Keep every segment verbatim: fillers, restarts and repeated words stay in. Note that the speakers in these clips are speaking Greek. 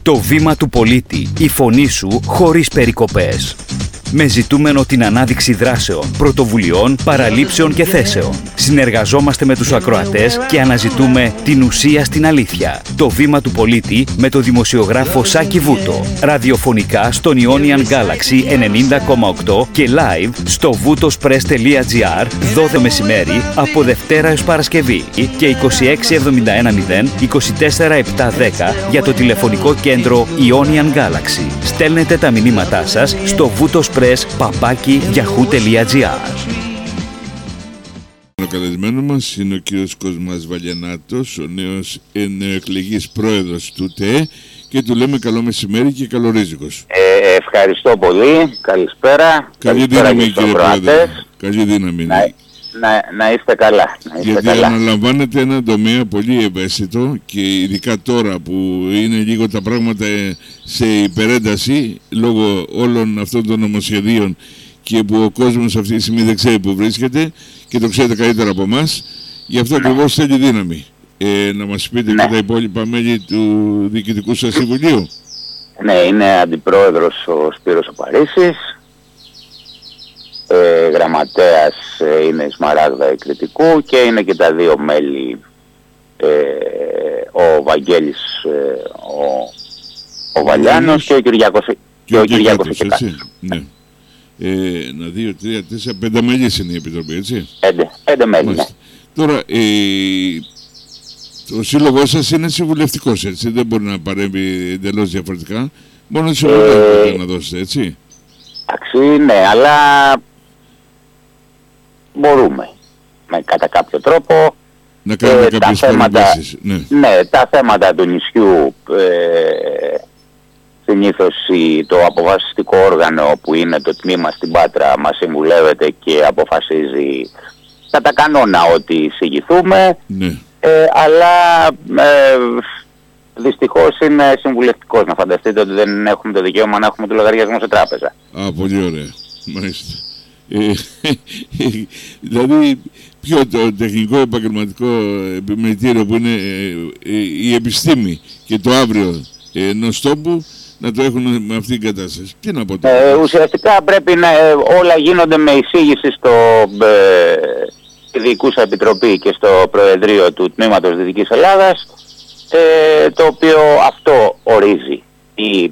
Το βήμα του πολίτη, η φωνή σου χωρίς περικοπές. Με ζητούμενο την ανάδειξη δράσεων, πρωτοβουλειών, παραλήψεων και θέσεων. Συνεργαζόμαστε με τους ακροατές και αναζητούμε την ουσία στην αλήθεια. Το βήμα του πολίτη με το δημοσιογράφο Σάκη Βούτο. Ραδιοφωνικά στον Ionian Galaxy ενενήντα κόμμα οκτώ και live στο βουτοσπρες τελεία τζι άρ δώδεκα μεσημέρι από Δευτέρα έως Παρασκευή και είκοσι έξι εβδομήντα ένα μηδέν είκοσι τέσσερα επτακόσια δέκα για το τηλεφωνικό κέντρο Ionian Galaxy. Στέλνετε τα μηνύματά σας στο βουτοσπρες παπάκι yahoo τελεία τζι άρ. Ο καλεσμένος μας είναι ο κύριος Κοσμάς Βαλιανάτος, ο νέος νεοεκλεγής πρόεδρος του ΤΕ, και του λέμε καλό μεσημέρι και καλορίζικος. Ε, ευχαριστώ πολύ. Καλησπέρα. Καλή δύναμη, κύριε Πρόεδρε. Καλή δύναμη. Να, να, να είστε καλά. Να είστε Γιατί καλά. αναλαμβάνετε ένα τομέα πολύ ευαίσθητο και ειδικά τώρα που είναι λίγο τα πράγματα σε υπερένταση λόγω όλων αυτών των νομοσχεδίων και που ο κόσμος αυτή τη στιγμή δεν ξέρει που βρίσκεται και το ξέρετε καλύτερα από εμάς. Γι' αυτό ακριβώς θέλει δύναμη. Ε, να μας πείτε Ναι. και τα υπόλοιπα μέλη του Διοικητικού σας Συμβουλίου. Ναι, είναι αντιπρόεδρος ο Σπύρος ο Παρίσης. Ε, γραμματέας ε, είναι η Σμαράγδα Εκρητικού και είναι και τα δύο μέλη, ε, ο Βαγγέλης ε, ο, ο Βαλιάνος και ο Κυριάκος Και ο Κυριάκος Κυριακός, Εκεκάτης. έτσι. Ναι. Ε, ένα, δύο, τρία, τέσσερα, πέντε μέλης είναι η Επιτροπή, έτσι. Πέντε, πέντε μέλη, ναι. Μάλιστα. Τώρα, ε, το σύλλογό σας είναι συμβουλευτικός, έτσι. Δεν μπορεί να παρέμβει εντελώς διαφορετικά. Μόνο συμβουλές Ε, μπορείτε να δώσετε, έτσι. Εντάξει, ναι, αλλά μπορούμε με, κατά κάποιο τρόπο. Να κάνετε ε, κάποιες τα θέματα, παρεμβάσεις. Ναι. ναι, τα θέματα του νησιού, ε, συνήθως η- το αποφασιστικό όργανο που είναι το τμήμα στην Πάτρα μας συμβουλεύεται και αποφασίζει κατά κανόνα ότι εισηγηθούμε, Ναι. ε, αλλά ε, δυστυχώς είναι συμβουλευτικός. Να φανταστείτε ότι δεν έχουμε το δικαίωμα να έχουμε το λογαριασμό σε τράπεζα. Α, πολύ ωραία. Μάλιστα. Ε, δηλαδή, ποιο το τεχνικό επαγγελματικό επιμελητήριο που είναι ε, ε, η επιστήμη και το αύριο ε, ενός τόπου να το έχουν με αυτήν την κατάσταση. Τι να πω τώρα. Ε, ουσιαστικά πρέπει να ε, όλα γίνονται με εισήγηση στο ε, στη Διοικούσα Επιτροπή και στο Προεδρείο του Τμήματος Δυτικής Ελλάδας, ε, το οποίο αυτό ορίζει ή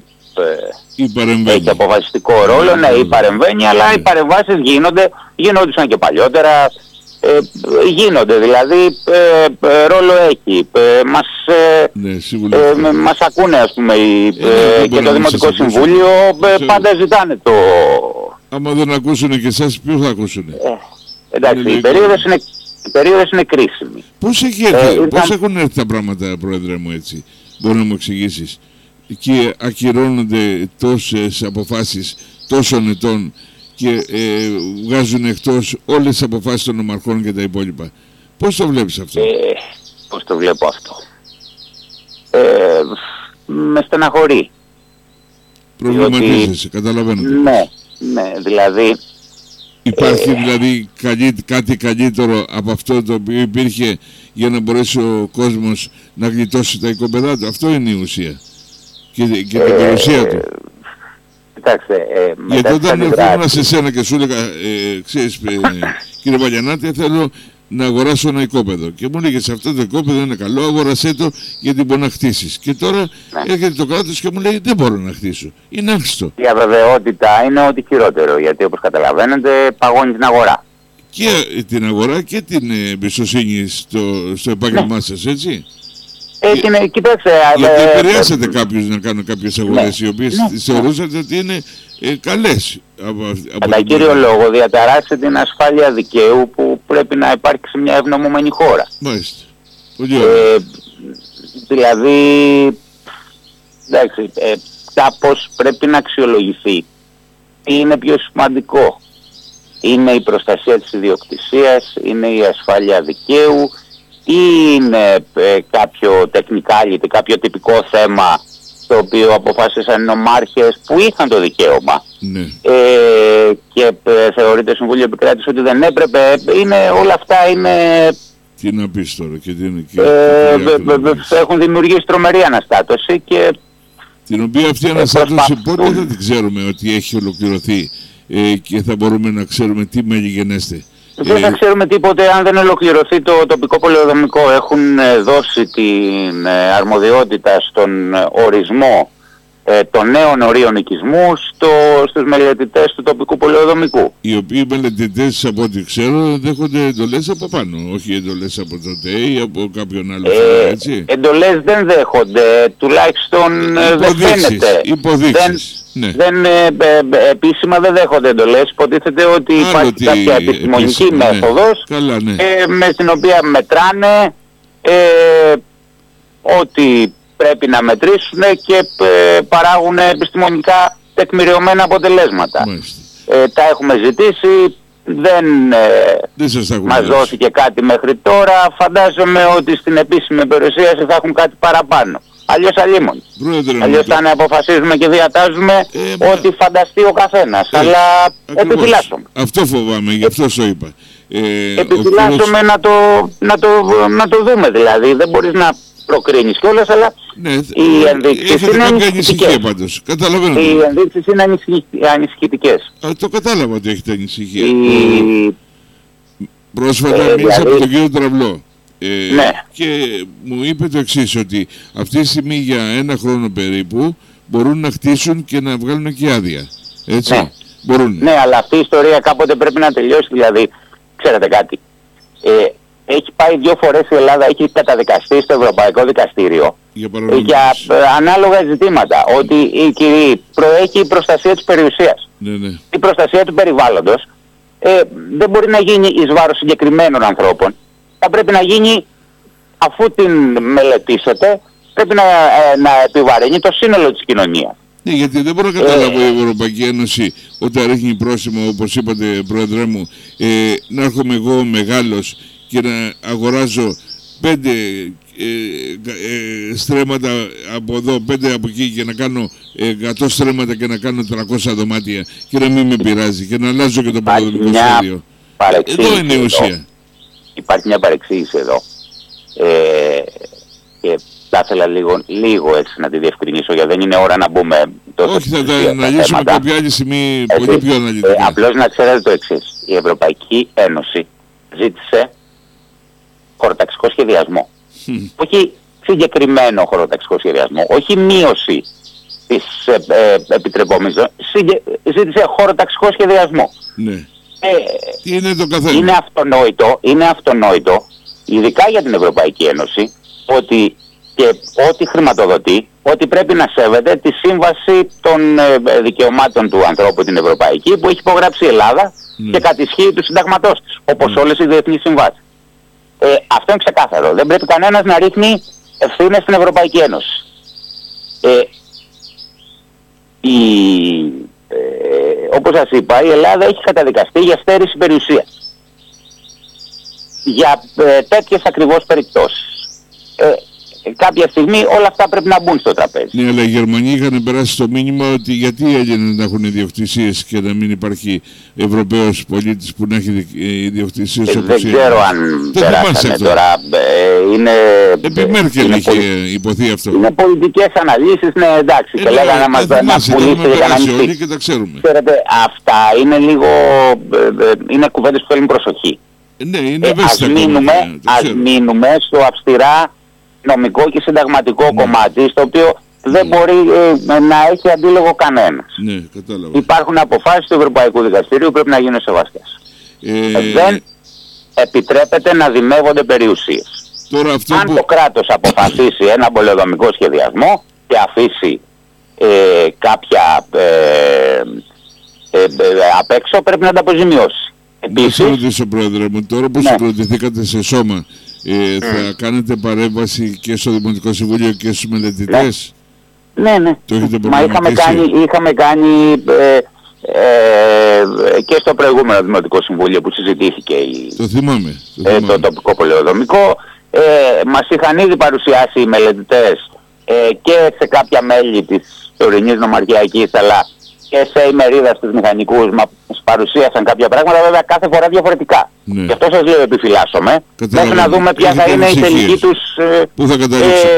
Ή παρεμβαίνει. έχει αποφασιστικό ρόλο, ναι, ή παρεμβαίνει, αλλά οι παρεμβάσεις γίνονται, γινόντουσαν και παλιότερα, ε, γίνονται δηλαδή, ε, ε, ρόλο έχει. Ε, μας, ε, Ναι, σίγουρα. ε, με- μας ακούνε, ας πούμε, οι, Ε, ε, δεν και μπορεί το να Δημοτικό σας ακούσουν. Συμβούλιο, ε, Ξέρω. πάντα ζητάνε το... Άμα δεν ακούσουν και εσάς, ποιος θα ακούσουν. Ε, εντάξει, Είναι η λίγο- περίοδος είναι, η περίοδος είναι κρίσιμη. Πώς, έχει Ε, έρθει, ήταν- πώς έχουν έρθει τα πράγματα, Πρόεδρε μου, έτσι. Μπορεί να μου εξηγήσεις. Και ακυρώνονται τόσες αποφάσεις τόσων ετών και ε, βγάζουν εκτός όλες τις αποφάσεις των νομαρχών και τα υπόλοιπα. Πώς το βλέπεις αυτό? Ε, πώς το βλέπω αυτό. Ε, με στεναχωρεί. Προβληματίζεσαι, καταλαβαίνω. Ναι, ναι, δηλαδή... Υπάρχει δηλαδή καλύ, κάτι καλύτερο από αυτό το οποίο υπήρχε για να μπορέσει ο κόσμος να γλιτώσει τα οικοπεδά του? Αυτό είναι η ουσία και, και την περιουσία του. Κοιτάξτε, ε, μετά Γιατί τις όταν αντιδράσεις- ερχόμουν σε σένα και σου έλεγα, ε, ξέρεις, ε, κύριε Βαλιανάτη, θέλω να αγοράσω ένα οικόπεδο. Και μου έλεγε, αυτό το οικόπεδο είναι καλό, αγόρασέ το γιατί μπορεί να χτίσεις. Και τώρα Ναι. έρχεται το κράτος και μου λέει, δεν μπορώ να χτίσω. Είναι άχρηστο. Η αβεβαιότητα είναι ότι χειρότερο, γιατί όπως καταλαβαίνετε παγώνει την αγορά. Και ε, την αγορά και την ε, εμπιστοσύνη στο, στο επάγγελμά σας, έτσι. Έχει, ναι, κοιτάξτε... Γιατί ε, επηρεάσατε κάποιους να κάνουν κάποιες αγορές, οι οποίες ναι, τις θεωρούσατε ότι είναι ε, καλές. Από, από Κατά την κύριο πλευρά. λόγο διαταράσσει την ασφάλεια δικαίου που πρέπει να υπάρχει σε μια ευνομούμενη χώρα. Μάλιστα. Πολύ ωραία. Ε, δηλαδή, εντάξει, ε, κάπως πρέπει να αξιολογηθεί τι είναι πιο σημαντικό. Είναι η προστασία της ιδιοκτησίας, είναι η ασφάλεια δικαίου ή είναι ε, κάποιο τεχνικάλιτε, κάποιο τυπικό θέμα το οποίο αποφάσισαν οι νομάρχες που είχαν το δικαίωμα Ναι. ε, και ε, θεωρείται Συμβούλιο Επικράτησης ότι δεν έπρεπε. Είναι, όλα αυτά είναι, Τι να πεις τώρα και τι είναι και... ε, τι βε- άκρη να βε- πεις. έχουν δημιουργήσει τρομερή αναστάτωση και Την οποία αυτή η αναστάτωση πότε θα την ξέρουμε ότι έχει ολοκληρωθεί ε, και θα μπορούμε να ξέρουμε τι μεγενέστε. Δεν θα ξέρουμε τίποτε αν δεν ολοκληρωθεί το τοπικό πολεοδομικό. Έχουν δώσει την αρμοδιότητα στον ορισμό ε, των νέων ορίων οικισμού στο, στους μελετητές του τοπικού πολεοδομικού. Οι οποίοι μελετητές, από ό,τι ξέρω, δέχονται εντολές από πάνω, όχι εντολές από το ΤΕ ή από κάποιον άλλο. Ε, έτσι. Εντολές δεν δέχονται, τουλάχιστον δεν φαίνεται. Υποδείξεις. Δεν, ναι. δεν, ε, ε, επίσημα δεν δέχονται εντολές. Υποτίθεται ότι άλλο υπάρχει τι, κάποια επιστημονική επίσημα, μέθοδος ναι. Καλά, ναι. ε, με την οποία μετράνε ε, ότι πρέπει να μετρήσουν και ε, παράγουν επιστημονικά τεκμηριωμένα αποτελέσματα. Ε, τα έχουμε ζητήσει, δεν, ε, δεν μας δόθηκε κάτι μέχρι τώρα. Φαντάζομαι ότι στην επίσημη παρουσίαση θα έχουν κάτι παραπάνω. Αλλιώς αλλήμον. Αλλιώς θα αποφασίζουμε και διατάζουμε ε, ό,τι μα... φανταστεί ο καθένας. Ε, αλλά επιφυλάσσομαι. Αυτό φοβάμαι, γι' αυτό σου είπα. Ε, επιφυλάσσομαι κύριος... να, το, να, το, να το δούμε δηλαδή. Δεν μπορείς να προκρίνεις κιόλας, αλλά ναι, οι ενδείξεις είναι ανησυχητικές. Καταλαβαίνω. Οι ενδείξεις είναι ανησυχητικές. Α, το κατάλαβα ότι έχετε ανησυχία. Η... Πρόσφατα ε, μίλησα δηλαδή... από τον κύριο Τραυλό. Ε, ναι. Και μου είπε το εξής, ότι αυτή τη στιγμή για ένα χρόνο περίπου μπορούν να χτίσουν και να βγάλουν και άδεια. Έτσι. Ναι. Μπορούν. Ναι, αλλά αυτή η ιστορία κάποτε πρέπει να τελειώσει. Δηλαδή, ξέρετε κάτι. Ε, έχει πάει δύο φορές η Ελλάδα, έχει καταδικαστεί στο Ευρωπαϊκό Δικαστήριο για, για ε, ανάλογα ζητήματα. Ότι η, η, προέχει η προστασία της περιουσίας. Ναι, ναι. Η προστασία του περιβάλλοντος ε, δεν μπορεί να γίνει εις βάρος συγκεκριμένων ανθρώπων. Θα πρέπει να γίνει, αφού την μελετήσετε, πρέπει να, ε, να επιβαρύνει το σύνολο της κοινωνίας. Ναι, γιατί δεν μπορώ να καταλάβω ε, η Ευρωπαϊκή Ένωση όταν ρίχνει πρόσημο, όπως είπατε πρόεδρε μου, ε, να έρχομαι εγώ μεγάλος και να αγοράζω πέντε ε, ε, στρέμματα από εδώ, πέντε από εκεί και να κάνω εκατό στρέμματα και να κάνω τριακόσια δωμάτια και να μην με πειράζει και να αλλάζω και το πολεοδομικό σχέδιο. Εδώ είναι η ουσία. Υπάρχει μια παρεξήγηση εδώ ε, και θα ήθελα λίγο, λίγο έτσι να τη διευκρινίσω, γιατί δεν είναι ώρα να μπούμε τόσο. Όχι, θα τα αναλύσουμε κάποια άλλη στιγμή πολύ πιο αναλυτικά. Ε, απλώς να ξέρετε το εξής. Η Ευρωπαϊκή Ένωση ζήτησε χωροταξικό σχεδιασμό. Mm. Όχι συγκεκριμένο χωροταξικό σχεδιασμό, όχι μείωση της ε, ε, επιτρεπόμενης, ζήτησε χωροταξικό σχεδιασμό. Ναι. Ε, Τι είναι το καθένα. Είναι αυτονόητο, είναι αυτονόητο, ειδικά για την Ευρωπαϊκή Ένωση, ότι και ό,τι χρηματοδοτεί, ότι πρέπει να σέβεται τη σύμβαση των ε, δικαιωμάτων του ανθρώπου, την Ευρωπαϊκή, που έχει υπογράψει η Ελλάδα ναι. και κατησχύει του συνταγματός της, όπως ναι. όλες οι διεθνείς συμβάσεις. Ε, αυτό είναι ξεκάθαρο. Δεν πρέπει κανένας να ρίχνει ευθύνες στην Ευρωπαϊκή Ένωση. Ε, η... Ε, όπως σας είπα, η Ελλάδα έχει καταδικαστεί για στέρηση περιουσίας. Για ε, τέτοιες ακριβώς περιπτώσεις. Ε, κάποια στιγμή όλα αυτά πρέπει να μπουν στο τραπέζι. Ναι, αλλά οι Γερμανοί είχαν περάσει το μήνυμα ότι γιατί οι Έλληνες να έχουν ιδιοκτησίες και να μην υπάρχει Ευρωπαίος πολίτης που να έχει ιδιοκτησίες ε, όπως δεν ξέρω αν περάσανε τώρα. Ε, είναι, Επί Μέρκελ είχε πολι... υποθεί αυτό. Είναι πολιτικές αναλύσεις, ναι εντάξει. Ε, και λέγανε να μας πουλήσει για να μην όλοι και τα ξέρουμε. Ξέρετε, αυτά είναι λίγο, είναι κουβέντες που θέλουν προσοχή. Ε, ναι, είναι ε, ας, μείνουμε, ας μείνουμε στο αυστηρά νομικό και συνταγματικό ναι. κομμάτι, στο οποίο δεν ναι. μπορεί ε, να έχει αντίλογο κανένας. Ναι, κατάλαβα. Υπάρχουν αποφάσεις του Ευρωπαϊκού Δικαστηρίου που πρέπει να γίνουν σεβαστές. Ε... Ε, δεν επιτρέπεται να δημεύονται περιουσίες. Τώρα αυτό Αν που... το κράτος αποφασίσει ένα πολεοδομικό σχεδιασμό και αφήσει ε, κάποια ε, ε, ε, απ' έξω, πρέπει να τα αποζημιώσει. Επίσης, να σας ρωτήσω πρόεδρε μου, τώρα που ναι. συγκροτηθήκατε σε σώμα, Ε, θα mm. κάνετε παρέμβαση και στο Δημοτικό Συμβούλιο και στους μελετητές. Ναι, ναι. Το έχετε Μα είχαμε κάνει, είχαμε κάνει ε, ε, και στο προηγούμενο Δημοτικό Συμβούλιο που συζητήθηκε η, το, θυμάμαι, το, ε, το τοπικό πολεοδομικό. Ε, μας είχαν ήδη παρουσιάσει οι μελετητές ε, και σε κάποια μέλη της τωρινής νομαρχιακής, αλλά και σε ημερίδα στους μηχανικούς μας παρουσίασαν κάποια πράγματα, βέβαια κάθε φορά διαφορετικά. Ναι. Γι' αυτό σας λέω επιφυλάσσομαι, μέχρι να δούμε ποια θα είναι η τελική τους, Πού θα ε,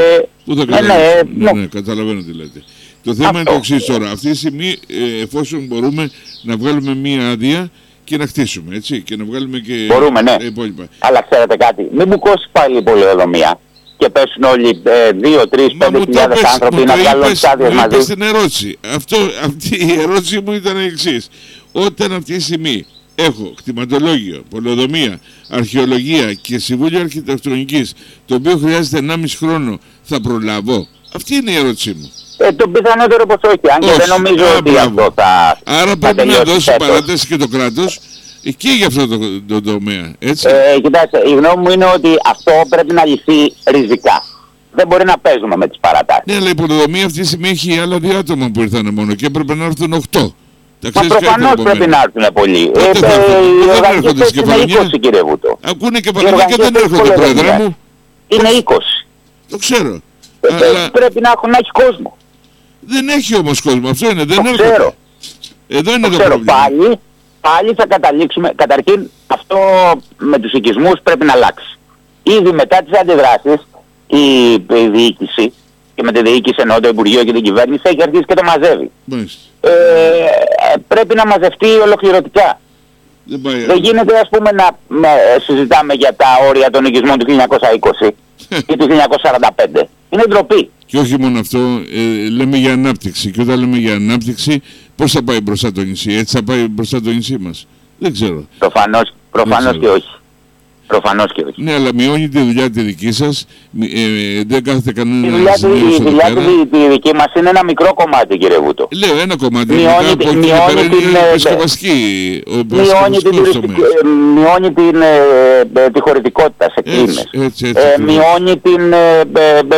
Πού θα Ναι, ναι, καταλήξουμε. ναι. Ναι, ναι, καταλαβαίνω τι λέτε. Το θέμα Αυτό. είναι το εξής τώρα. Αυτή τη στιγμή, ε, εφόσον μπορούμε να βγάλουμε μία άδεια και να χτίσουμε, έτσι, και να βγάλουμε και Μπορούμε, ναι. τα υπόλοιπα. Αλλά ξέρετε κάτι, μην μου κόσει πάλι η πολεοδομία και πέσουν όλοι ε, δύο, τρεις, Μα πέντε μου το χιλιάδες είπες, άνθρωποι μου να το βγάλουν είπες, τις άδειες μου είπες μαζί. την ερώτηση. Αυτό, αυτή η ερώτηση μου ήταν η εξής. Όταν αυτή τη στιγμή έχω κτηματολόγιο, πολεοδομία, αρχαιολογία και συμβούλιο αρχιτεκτονικής, το οποίο χρειάζεται ενάμιση χρόνο, θα προλάβω? Αυτή είναι η ερώτησή μου. Ε, το πιθανότερο πως όχι, αν και Όχι. δεν νομίζω Α, ότι μπράβο. αυτό θα, Άρα θα πρέπει να τελειώσει δώσει φέτος. παράταση και το κράτος και για αυτό το, το τομέα, έτσι. Ε, κοιτάξτε, η γνώμη μου είναι ότι αυτό πρέπει να λυθεί ριζικά. Δεν μπορεί να παίζουμε με τις παρατάσεις. Ναι, αλλά η πολεοδομία αυτή τη στιγμή έχει άλλα δύο άτομα που ήρθαν μόνο και έπρεπε να έρθουν οκτώ. Τα Μα ξέρεις προφανώς καλύτερα από πρέπει μένα. να έρθουν πολλοί. Πότε Ε, θα έρθουν? ε, οι Δεν οργανικές έρχονται είναι Κεφαλονιά. είκοσι, κύριε Βούτο. Ακούνε και Οι παραδείγμα και δεν οργανικές έρχονται, πρόεδρε πολεοδομίας μου. είναι είκοσι. Το ξέρω. Ε, Αλλά Πρέπει να, έχουν, να έχει κόσμο. δεν έχει όμως κόσμο. Αυτό είναι. Δεν Το έρχονται. ξέρω. Εδώ είναι Το το ξέρω. πρόβλημα. Πάλι, πάλι θα καταλήξουμε. Καταρχήν αυτό με τους οικισμούς πρέπει να αλλάξει. Ήδη μετά τις αντιδράσεις η, η διοίκηση, και με τη διοίκηση εννοώ το Υπουργείο και την κυβέρνηση, έχει αρχίσει και το μαζεύει. Μάλιστα. Ε, πρέπει να μαζευτεί ολοκληρωτικά. Δεν πάει Δεν άλλο. γίνεται ας πούμε να με, συζητάμε για τα όρια των οικισμών του χίλια εννιακόσια είκοσι ή του χίλια εννιακόσια σαράντα πέντε. Είναι ντροπή. Και όχι μόνο αυτό, ε, λέμε για ανάπτυξη. Και όταν λέμε για ανάπτυξη, πώς θα πάει μπροστά το νησί? Έτσι θα πάει μπροστά το νησί μας? Δεν ξέρω. Προφανώς, προφανώς ξέρω. και όχι. Προφανώς και όχι. Ναι, αλλά μειώνει τη δουλειά τη δική σας. μη- Ε, δεν κάθεται Η κανένα δουλειά, του, η εδώ δουλειά πέρα. του, τη δική μας είναι ένα μικρό κομμάτι, κύριε Βούτο. Λέω ένα κομμάτι. Μειώνει Μετά τη- από εκεί μειώνει πέρα την, είναι ε, επισκευαστική. Ο Μειώνει την, επισκευαστικός τουριστική- τομέας. ε, μειώνει την, ε, ε, τη χωρητικότητα σε κλίμες. Έτσι, έτσι, έτσι. Ε, ακριβώς. μειώνει την, ε, ε, ε,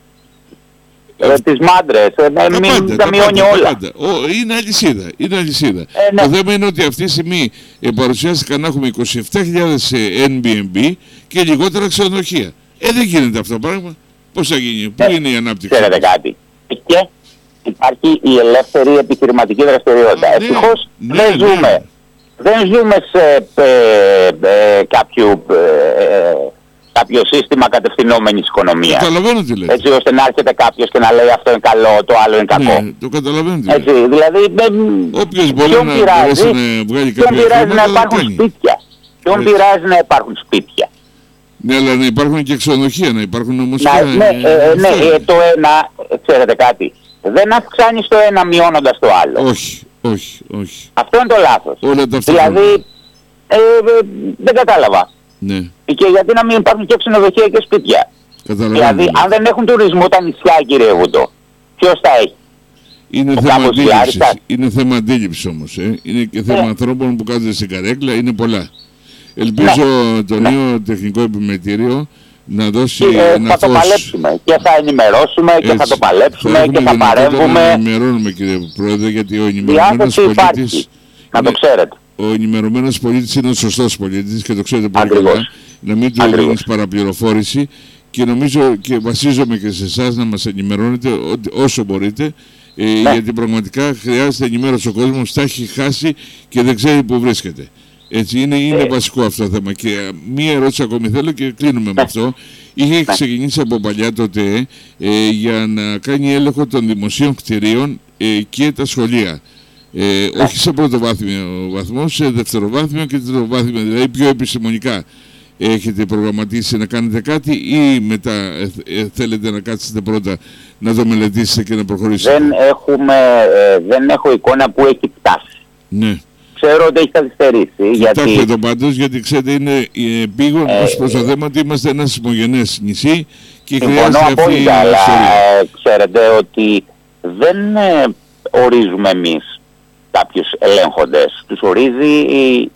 ε, τις μάντρες. Ε, ε, Τα μην- πάντα, τα τα μειώνει πάντα, τα όλα. πάντα. Ο, είναι αλυσίδα. Είναι αλυσίδα. Ε, ναι. Το θέμα είναι ότι αυτή τη στιγμή ε, παρουσιάστηκαν να έχουμε είκοσι επτά χιλιάδες ε, Airbnb και λιγότερα ξενοδοχεία. Ε, δεν γίνεται αυτό το πράγμα. Πώς θα γίνει? Πού Ε, είναι η ανάπτυξη? Ξέρετε κάτι. Και υπάρχει η ελεύθερη επιχειρηματική δραστηριότητα. Α, ναι, Ευτυχώς ναι, δεν ναι. ζούμε. Δεν ζούμε σε ε, ε, κάποιο, ε, ε, κάποιο σύστημα κατευθυνόμενης οικονομίας. Καταλαβαίνω τι λέτε. Έτσι ώστε να έρχεται κάποιος και να λέει αυτό είναι καλό, το άλλο είναι κακό. Ναι, το καταλαβαίνω τι λέτε. Έτσι, δηλαδή, Όποιος μπορεί ποιον να πειράζει, μπορέσει να βγάλει ποιον κάποια πειράζει να χρήματα, θα υπάρχουν κάνει. σπίτια. Ποιον Έτσι. πειράζει να υπάρχουν σπίτια. Ναι, αλλά να υπάρχουν και ξενοδοχεία, να υπάρχουν όμως Να, και... ναι, ε, ναι, αυτό. ε, το ένα, ξέρετε κάτι, δεν αυξάνει το ένα μειώνοντας το άλλο. Όχι, όχι, όχι. Αυτό είναι το λάθος. Όλα ταυτόχρονα. Δηλαδή, ε, ε, δεν κατάλαβα. Ναι, Και γιατί να μην υπάρχουν και ξενοδοχεία και σπίτια. καταλαβαίνω. Δηλαδή, αν δεν έχουν τουρισμό τα νησιά, κύριε Βούτο, ποιος θα έχει? Είναι ο θέμα Κάπος αντίληψης. Διάρρηστας. Είναι θέμα αντίληψης όμως. Ε. Είναι και θέμα Ναι. ανθρώπων που κάθονται στην καρέκλα. Είναι πολλά. Ελπίζω το Ναι. νέο τεχνικό επιμελητήριο να δώσει Και, ε, ένα θα το φως. παλέψουμε και θα ενημερώσουμε και θα Έτσι. το παλέψουμε έχουμε και θα δυνατότητα παρέμβουμε. Να ενημερώνουμε, κύριε Πρόεδρε, γιατί ο ενημερωμένος Διάθεση πολίτης... υπάρχει. Να το είναι- ξέρετε. Ο ενημερωμένος πολίτης είναι ο σωστός πολίτης και το ξέρετε πολύ Ακριβώς. καλά. Να μην του Ακριβώς. δίνεις παραπληροφόρηση και νομίζω και βασίζομαι και σε εσάς να μας ενημερώνετε ό,τι- όσο μπορείτε, ε, Ναι. γιατί πραγματικά χρειάζεται ενημέρωση ο κόσμος, τα έχει χάσει και δεν ξέρει που βρίσκεται. Έτσι είναι, είναι Ε. βασικό αυτό το θέμα. Και ε, μία ερώτηση ακόμη θέλω και κλείνουμε με αυτό. Είχε ξεκινήσει από παλιά τότε ε, για να κάνει έλεγχο των δημοσίων κτηρίων ε, και τα σχολεία. Ε, όχι σε πρωτοβάθμιο βαθμό, σε δευτεροβάθμιο και τριτοβάθμιο, δηλαδή πιο επιστημονικά. Έχετε προγραμματίσει να κάνετε κάτι ή μετά ε, ε, θέλετε να κάτσετε πρώτα να το μελετήσετε και να προχωρήσετε? Δεν, έχουμε, ε, δεν έχω εικόνα που έχει φτάσει. Ναι. Ξέρω ότι έχει καθυστερήσει. Κοιτάξτε Γιατί το πάντως, γιατί ξέρετε είναι ε, πήγον Ε, ως προς το θέμα ότι είμαστε ένα συμμογενές νησί και συμφωνώ χρειάζεται αυτή η απόλυτα, αλλά ιστορία. ε, ξέρετε ότι δεν ε, ορίζουμε εμείς κάποιους ελέγχοντες. Τους ορίζει η,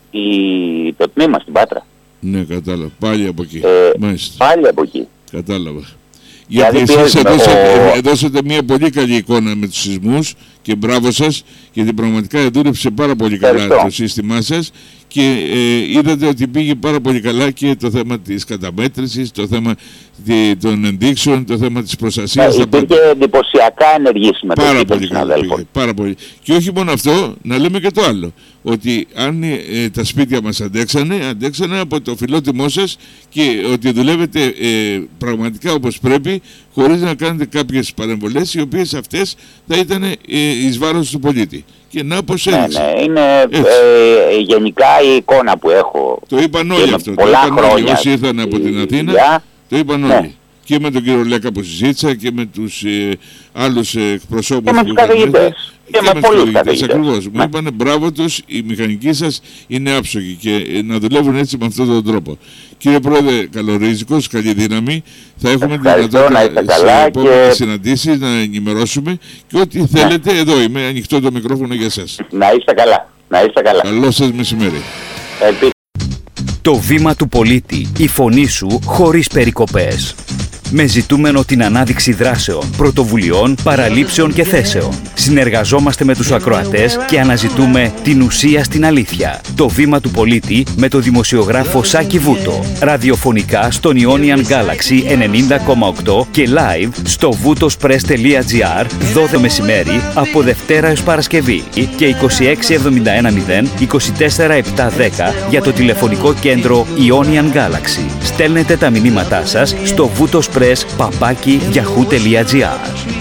η, το τμήμα στην Πάτρα. Ναι, κατάλαβα. Πάλι από εκεί. Ε, Μάλιστα. Πάλι από εκεί. Κατάλαβα. Δηλαδή Γιατί εσείς πιέζουμε, έδωσατε, ο- έδωσατε μια πολύ καλή εικόνα με τους σεισμούς και μπράβο σας, γιατί πραγματικά δούλεψε πάρα πολύ καλά Ευχαριστώ. το σύστημά σας και ε, είδατε ότι πήγε πάρα πολύ καλά και το θέμα της καταμέτρησης, το θέμα τη- των ενδείξεων, το θέμα της Ε, προστασίας. τα πάντα. υπήρχε εντυπωσιακά ενεργή συμμετοχή Πάρα των πολύ καλά συναδέλφων. πήγε, πάρα πολύ. Και όχι μόνο αυτό, να λέμε και το άλλο. Ότι αν ε, τα σπίτια μας αντέξανε, αντέξανε από το φιλότιμό σας και ότι δουλεύετε ε, πραγματικά όπως πρέπει, χωρίς να κάνετε κάποιες παρεμβολές, οι οποίες αυτές θα ήταν ε, εις βάρος του πολίτη. Και να πως έδειξε. Ναι, ναι, είναι ε, γενικά η εικόνα που έχω. Το είπαν όλοι αυτό. Το είπαν όλοι. Όσοι ήρθαν από την Αθήνα, για... το είπαν όλοι. Ναι. Και με τον κύριο Λέκα που συζήτησα και με τους ε, άλλους ε, εκπροσώπους και που είχαν έρθει. Και, και με, με πολλούς καθηγητές. Ακριβώς. Μου είπανε μπράβο τους, η μηχανική σας είναι άψογη και ε, να δουλεύουν έτσι με αυτόν τον τρόπο. Κύριε Πρόεδρε, καλορίζικος, καλή δύναμη. Θα έχουμε τη δυνατότητα σε επόμενες και... συναντήσεις να ενημερώσουμε και ό,τι θέλετε, εδώ είμαι, ανοιχτό το μικρόφωνο για εσάς. Να είστε καλά. Να είστε καλά. Καλό σας μεσημέρι. Επίσης. Το βήμα του πολίτη, η φωνή σου χωρίς περικοπές. Με ζητούμενο την ανάδειξη δράσεων, πρωτοβουλειών, παραλήψεων και θέσεων. Συνεργαζόμαστε με τους ακροατές και αναζητούμε την ουσία στην αλήθεια. Το βήμα του πολίτη με το δημοσιογράφο Σάκη Βούτο. Ραδιοφωνικά στον Ionian Galaxy ενενήντα κόμμα οκτώ και live στο βουτοσπρess τελεία τζι άρ δώδεκα μεσημέρι από Δευτέρα έως Παρασκευή και είκοσι έξι εβδομήντα ένα μηδέν είκοσι τέσσερα επτακόσια δέκα για το τηλεφωνικό κέντρο Ionian Galaxy. Στέλνετε τα μηνύματά σας στο βουτοσπρess παπάκι γιαχού τελεία τζι άρ.